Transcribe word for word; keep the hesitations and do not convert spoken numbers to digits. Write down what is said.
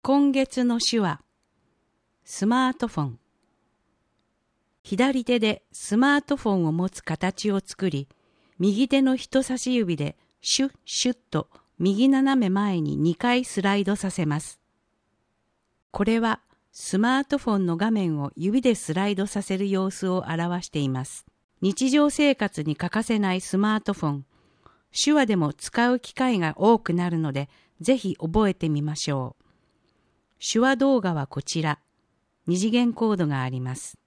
今月の手話、スマートフォン。左手でスマートフォンを持つ形を作り、右手の人差し指でシュッシュッと右斜め前ににかいスライドさせます。これはスマートフォンの画面を指でスライドさせる様子を表しています。日常生活に欠かせないスマートフォン。手話でも使う機会が多くなるので、ぜひ覚えてみましょう。手話動画はこちら。二次元コードがあります。